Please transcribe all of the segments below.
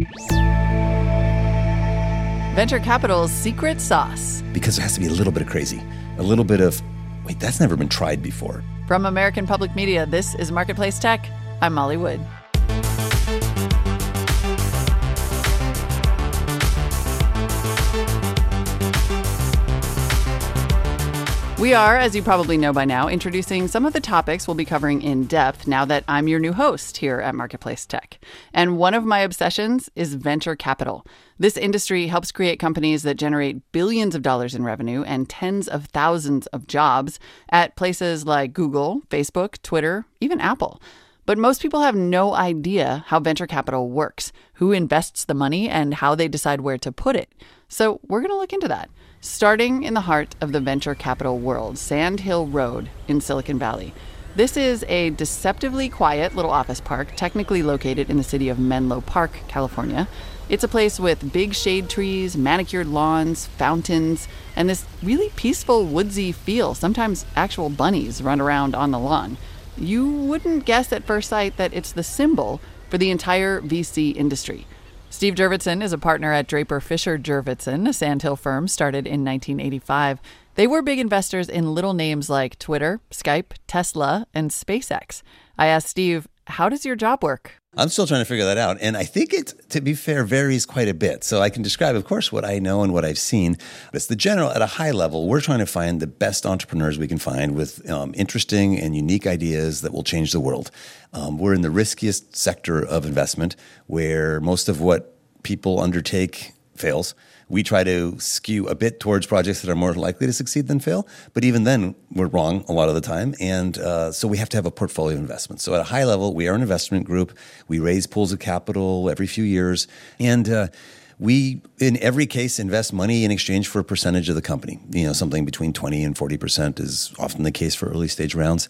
Venture capital's secret sauce. Because there has to be a little bit of crazy, a little bit of, wait, that's never been tried before. From American Public Media, this is Marketplace Tech. I'm Molly Wood. We are, as you probably know by now, introducing some of the topics we'll be covering in depth now that I'm your new host here at Marketplace Tech. And one of my obsessions is venture capital. This industry helps create companies that generate billions of dollars in revenue and tens of thousands of jobs at places like Google, Facebook, Twitter, even Apple. But most people have no idea how venture capital works, who invests the money, and how they decide where to put it. So we're going to look into that. Starting in the heart of the venture capital world, Sand Hill Road in Silicon Valley. This is a deceptively quiet little office park, technically located in the city of Menlo Park, California. It's a place with big shade trees, manicured lawns, fountains, and this really peaceful woodsy feel. Sometimes actual bunnies run around on the lawn. You wouldn't guess at first sight that it's the symbol for the entire VC industry. Steve Jurvetson is a partner at Draper Fisher Jurvetson, a Sand Hill firm started in 1985. They were big investors in little names like Twitter, Skype, Tesla, and SpaceX. I asked Steve, how does your job work? I'm still trying to figure that out. And I think it, to be fair, varies quite a bit. So I can describe, of course, what I know and what I've seen. But it's the general, at a high level, we're trying to find the best entrepreneurs we can find with interesting and unique ideas that will change the world. We're in the riskiest sector of investment where most of what people undertake fails. We try to skew a bit towards projects that are more likely to succeed than fail. But even then, we're wrong a lot of the time. And so we have to have a portfolio of investments. So at a high level, we are an investment group. We raise pools of capital every few years. And we, in every case, invest money in exchange for a percentage of the company. You know, something between 20 and 40% is often the case for early stage rounds.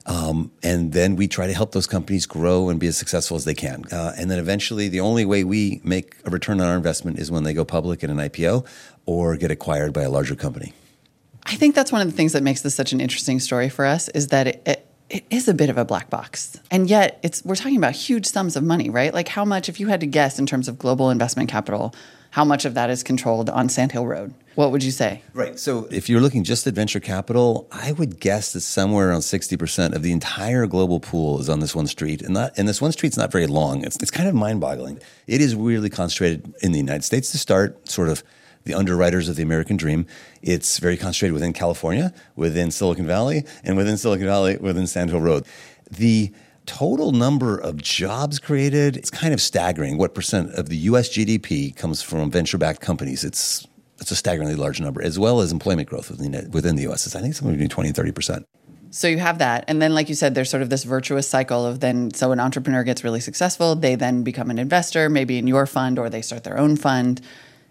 And then we try to help those companies grow and be as successful as they can. And then eventually, the only way we make a return on our investment is when they go public in an IPO or get acquired by a larger company. I think that's one of the things that makes this such an interesting story for us is that it is a bit of a black box. And yet, we're talking about huge sums of money, right? Like how much, if you had to guess in terms of global investment capital, how much of that is controlled on Sand Hill Road? What would you say? Right. So if you're looking just at venture capital, I would guess that somewhere around 60% of the entire global pool is on this one street. And this one street's not very long. It's kind of mind-boggling. It is really concentrated in the United States to start, sort of the underwriters of the American dream. It's very concentrated within California, within Silicon Valley, and within Silicon Valley, within Sand Hill Road. The total number of jobs created, it's kind of staggering. What percent of the U.S. GDP comes from venture-backed companies? It's a staggeringly large number, as well as employment growth within the U.S. I think somewhere between 20 and 30%. So you have that. And then, like you said, there's sort of this virtuous cycle of so an entrepreneur gets really successful, they then become an investor, maybe in your fund, or they start their own fund.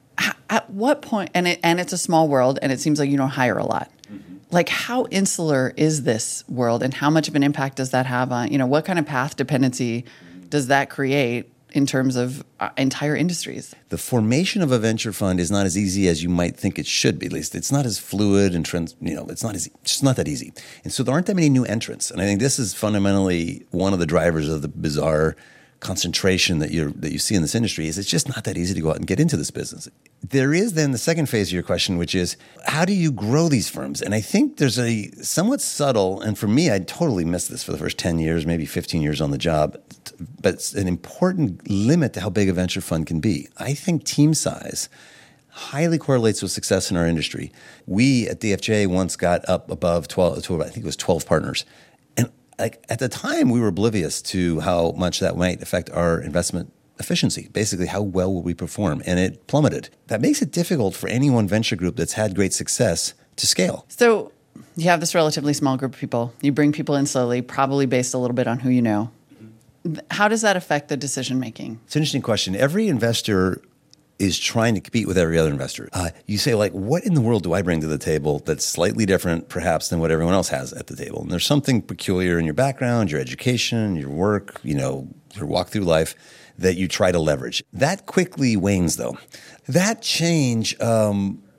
At what point, and it's a small world, and it seems like you don't hire a lot. Mm-hmm. Like, how insular is this world, and how much of an impact does that have on, what kind of path dependency does that create in terms of entire industries? The formation of a venture fund is not as easy as you might think it should be. At least it's not as fluid and it's just not that easy. And so there aren't that many new entrants. And I think this is fundamentally one of the drivers of the bizarre concentration that you see in this industry. Is it's just not that easy to go out and get into this business. There is then the second phase of your question, which is how do you grow these firms? And I think there's a somewhat subtle, and for me, I totally missed this for the first 10 years, maybe 15 years on the job, but it's an important limit to how big a venture fund can be. I think team size highly correlates with success in our industry. We at DFJ once got up above 12, I think it was 12 partners. Like at the time, we were oblivious to how much that might affect our investment efficiency. Basically, how well will we perform? And it plummeted. That makes it difficult for any one venture group that's had great success to scale. So you have this relatively small group of people. You bring people in slowly, probably based a little bit on who you know. How does that affect the decision making? It's an interesting question. Every investor is trying to compete with every other investor. You say, like, what in the world do I bring to the table that's slightly different, perhaps, than what everyone else has at the table? And there's something peculiar in your background, your education, your work, your walk through life that you try to leverage. That quickly wanes, though. That change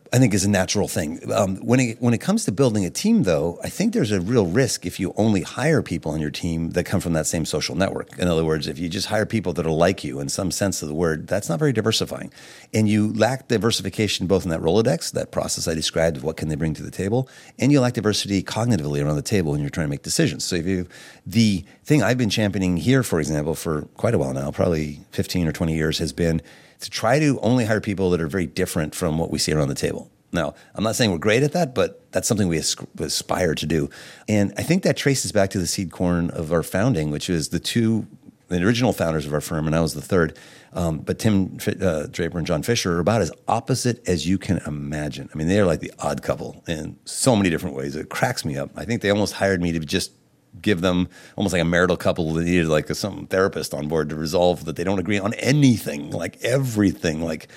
I think is a natural thing. When it comes to building a team, though, I think there's a real risk if you only hire people on your team that come from that same social network. In other words, if you just hire people that are like you in some sense of the word, that's not very diversifying. And you lack diversification both in that Rolodex, that process I described of what can they bring to the table, and you lack diversity cognitively around the table when you're trying to make decisions. So if you, the thing I've been championing here, for example, for quite a while now, probably 15 or 20 years, has been to try to only hire people that are very different from what we see around the table. Now, I'm not saying we're great at that, but that's something we aspire to do. And I think that traces back to the seed corn of our founding, which is the original founders of our firm, and I was the third. But Tim Draper and John Fisher are about as opposite as you can imagine. I mean, they are like the odd couple in so many different ways. It cracks me up. I think they almost hired me to just give them almost like a marital couple that needed like some therapist on board to resolve that they don't agree on anything, like everything. Like,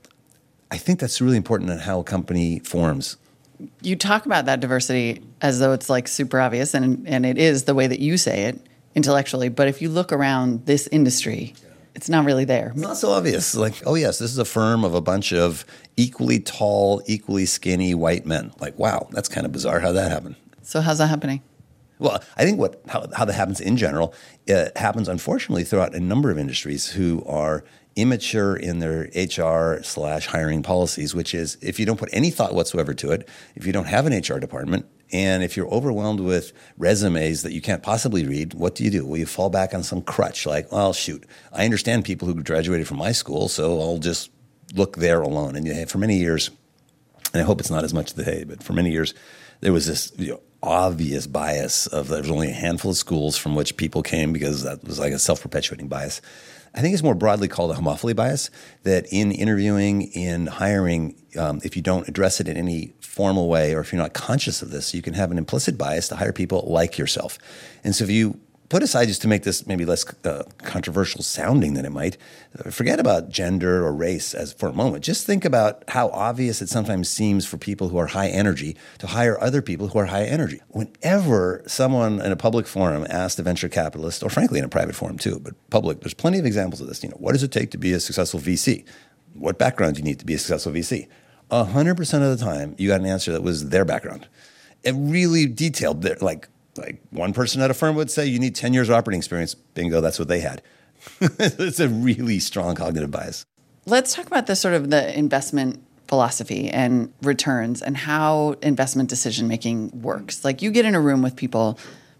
I think that's really important in how a company forms. You talk about that diversity as though it's like super obvious, and it is the way that you say it intellectually. But if you look around this industry, it's not really there. It's not so obvious. Like, oh yes, this is a firm of a bunch of equally tall, equally skinny white men. Like, wow, that's kind of bizarre how that happened. So how's that happening? Well, I think how that happens in general, it happens unfortunately throughout a number of industries who are immature in their HR/hiring policies, which is if you don't put any thought whatsoever to it, if you don't have an HR department, and if you're overwhelmed with resumes that you can't possibly read, what do? Well, you fall back on some crutch like, well, shoot, I understand people who graduated from my school, so I'll just look there alone. And for many years, and I hope it's not as much today, but for many years, there was this obvious bias of there was only a handful of schools from which people came because that was like a self-perpetuating bias. I think it's more broadly called a homophily bias, that in interviewing, in hiring, if you don't address it in any formal way or if you're not conscious of this, you can have an implicit bias to hire people like yourself. And so if you put aside, just to make this maybe less controversial sounding than it might, forget about gender or race as for a moment. Just think about how obvious it sometimes seems for people who are high energy to hire other people who are high energy. Whenever someone in a public forum asked a venture capitalist, or frankly in a private forum too, but public, there's plenty of examples of this. What does it take to be a successful VC? What background do you need to be a successful VC? 100% of the time, you got an answer that was their background. It really detailed, like one person at a firm would say, you need 10 years of operating experience. Bingo, that's what they had. It's a really strong cognitive bias. Let's talk about the investment philosophy and returns and how investment decision-making works. Like you get in a room with people,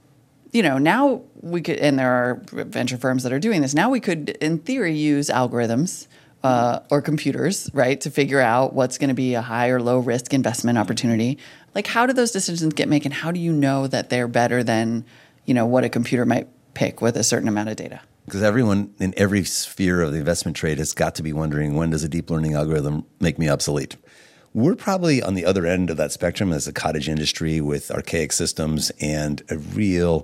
now we could, and there are venture firms that are doing this. Now we could, in theory, use algorithms or computers, right, to figure out what's going to be a high or low risk investment opportunity. Like, how do those decisions get made, and how do you know that they're better than, what a computer might pick with a certain amount of data? Because everyone in every sphere of the investment trade has got to be wondering, when does a deep learning algorithm make me obsolete? We're probably on the other end of that spectrum as a cottage industry with archaic systems and a real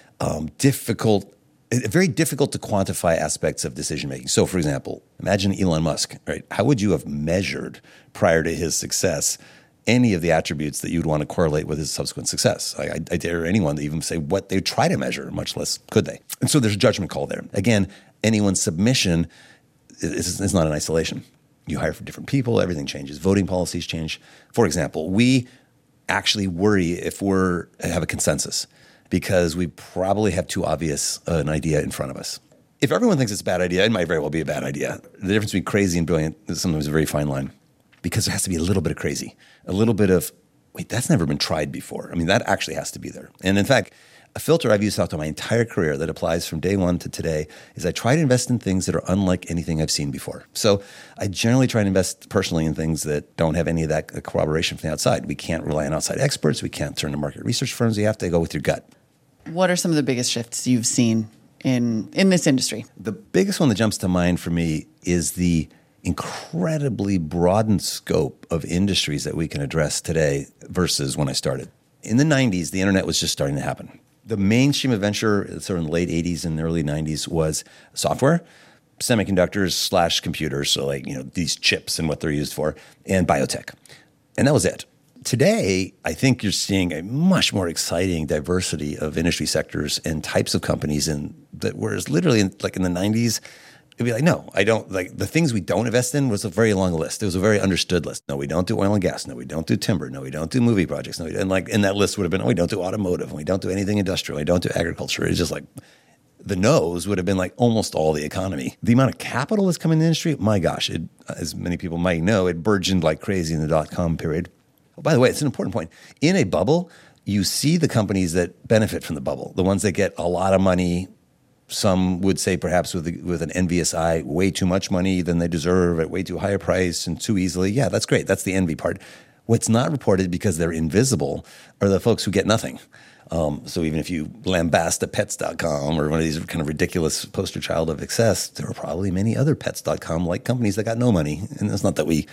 very difficult to quantify aspects of decision making. So, for example, imagine Elon Musk, right? How would you have measured prior to his success any of the attributes that you'd want to correlate with his subsequent success? I dare anyone to even say what they try to measure, much less could they. And so there's a judgment call there. Again, anyone's submission is not in isolation. You hire for different people, everything changes. Voting policies change. For example, we actually worry if we have a consensus because we probably have too obvious an idea in front of us. If everyone thinks it's a bad idea, it might very well be a bad idea. The difference between crazy and brilliant is sometimes a very fine line, because there has to be a little bit of crazy, a little bit of, wait, that's never been tried before. I mean, that actually has to be there. And in fact, a filter I've used throughout my entire career that applies from day one to today is I try to invest in things that are unlike anything I've seen before. So I generally try to invest personally in things that don't have any of that corroboration from the outside. We can't rely on outside experts. We can't turn to market research firms. You have to go with your gut. What are some of the biggest shifts you've seen in this industry? The biggest one that jumps to mind for me is the incredibly broadened scope of industries that we can address today versus when I started. In the 90s, the internet was just starting to happen. The mainstream of venture, sort of in the late 80s and early 90s, was software, semiconductors / computers, so these chips and what they're used for, and biotech. And that was it. Today, I think you're seeing a much more exciting diversity of industry sectors and types of companies, whereas literally in the 90s, It'd be like, no, I don't. Like the things we don't invest in was a very long list. It was a very understood list. No, we don't do oil and gas. No, we don't do timber. No, we don't do movie projects. No, and like in that list would have been, oh, we don't do automotive. And we don't do anything industrial. We don't do agriculture. It's just like the no's would have been like almost all the economy. The amount of capital that's come in the industry, my gosh, as many people might know, it burgeoned like crazy in the dot-com period. Oh, by the way, it's an important point. In a bubble, you see the companies that benefit from the bubble, the ones that get a lot of money. Some would say perhaps with an envious eye, way too much money than they deserve at way too high a price and too easily. Yeah, that's great. That's the envy part. What's not reported because they're invisible are the folks who get nothing. So even if you lambast a pets.com or one of these kind of ridiculous poster child of excess, there are probably many other pets.com like companies that got no money. And it's not that we,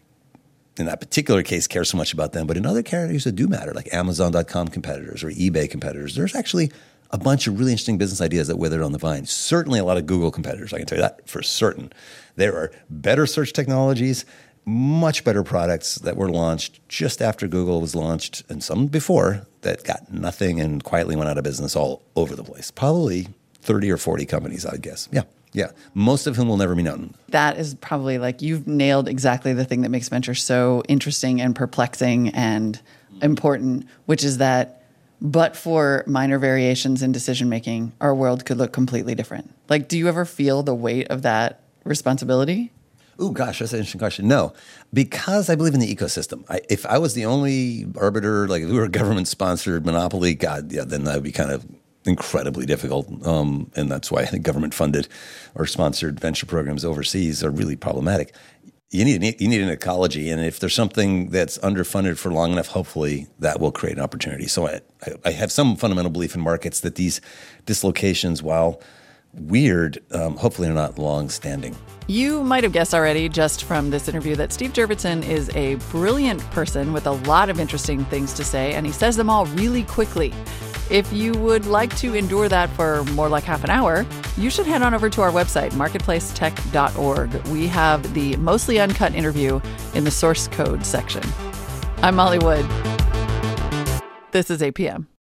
in that particular case, care so much about them, but in other categories that do matter, like Amazon.com competitors or eBay competitors, there's actually a bunch of really interesting business ideas that withered on the vine. Certainly a lot of Google competitors, I can tell you that for certain. There are better search technologies, much better products that were launched just after Google was launched, and some before that got nothing and quietly went out of business all over the place. Probably 30 or 40 companies, I'd guess. Yeah. Most of whom will never be known. That is probably like you've nailed exactly the thing that makes venture so interesting and perplexing and important, which is that but for minor variations in decision-making, our world could look completely different. Like, do you ever feel the weight of that responsibility? Oh, gosh, that's an interesting question. No, because I believe in the ecosystem. If I was the only arbiter, like if we were a government-sponsored monopoly, God, yeah, then that would be kind of incredibly difficult. And that's why I think government-funded or sponsored venture programs overseas are really problematic. You need an ecology, and if there's something that's underfunded for long enough, hopefully that will create an opportunity. So I have some fundamental belief in markets that these dislocations, while weird, hopefully are not long-standing. You might have guessed already just from this interview that Steve Jurvetson is a brilliant person with a lot of interesting things to say, and he says them all really quickly. If you would like to endure that for more like half an hour, you should head on over to our website, marketplacetech.org. We have the mostly uncut interview in the source code section. I'm Molly Wood. This is APM.